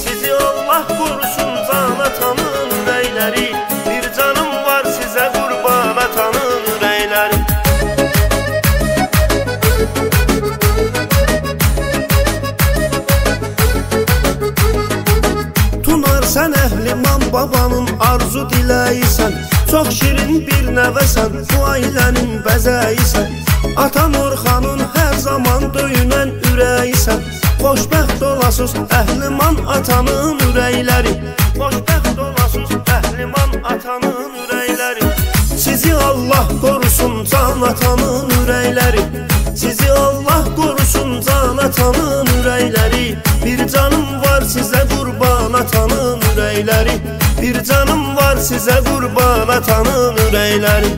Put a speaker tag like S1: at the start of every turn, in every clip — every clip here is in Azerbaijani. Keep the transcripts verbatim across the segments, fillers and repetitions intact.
S1: Sizi Allah korusun can atanın ürəkləri. Bir canım var sizə qurban atanın ürəkləri. Tunar sən əhliman babanın arzu diləysən. Çox şirin bir nəvəsən, bu ailənin bəzəyisən. Atan Orxanın hər zaman döyünən ürəyisən. Xoşbəxt olasız əhliman atanın ürəkləri. Xoşbəxt olasız əhliman atanın ürəkləri. Sizi Allah korusun can atanın ürəkləri. Sizi Allah korusun can atanın ürəkləri. Bir canım var sizə qurban atanın ürəkləri. Bir canım var sizə qurban atanın ürəkləri.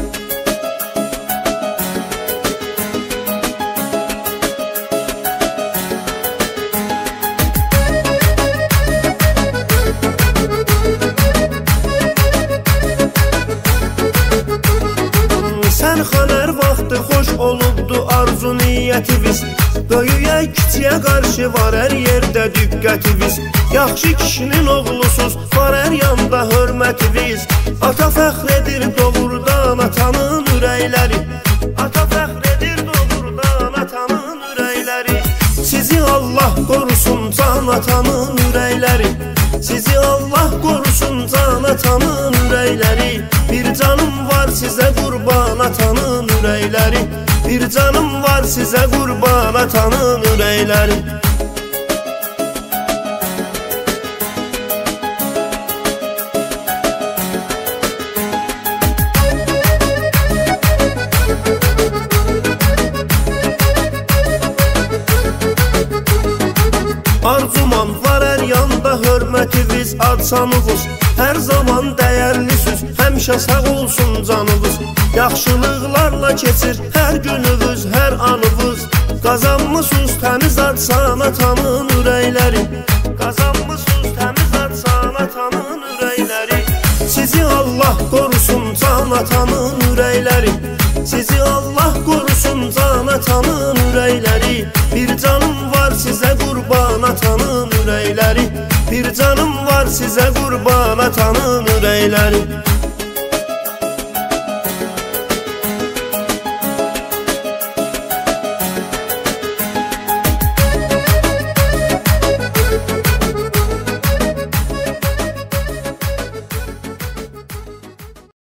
S1: Sən xanər vaxtı xoş olubdu arzu niyyətimiz. Böyüyə kiçiyə qarşı var hər yerdə diqqətimiz. Yaxşı kişinin oğlusuz var hər yanda hörmətimiz. Ata fəxr edir doğrudan atanın ürəkləri. Ata fəxr edir doğrudan atanın ürəkləri. Sizi Allah korusun can atanın ürəkləri. Sizi Allah korusun can atanın ürəkləri. Bir canım var sizə qurban atanın ürəkləri. Bir canım var sizə qurban atanın ürəkləri. Arzuman var hər yanda hörmətiniz adsanınız. Hər zaman dəyərlisiniz, həmişə sağ olsun canınız. Yaxşılıqlarla keçir hər gününüz, hər anınız. Qazanmısınız təmiz adsan atanın ürəkləri. Qazanmısınız təmiz adsan atanın ürəkləri. Sizi Allah korusun can atanın ürəkləri. Sizi Allah korusun can atanın ürəkləri. Bir canım var sizə qurban atanın ürəkləri. Bir canım var sizə qurban atanın ürəkləri.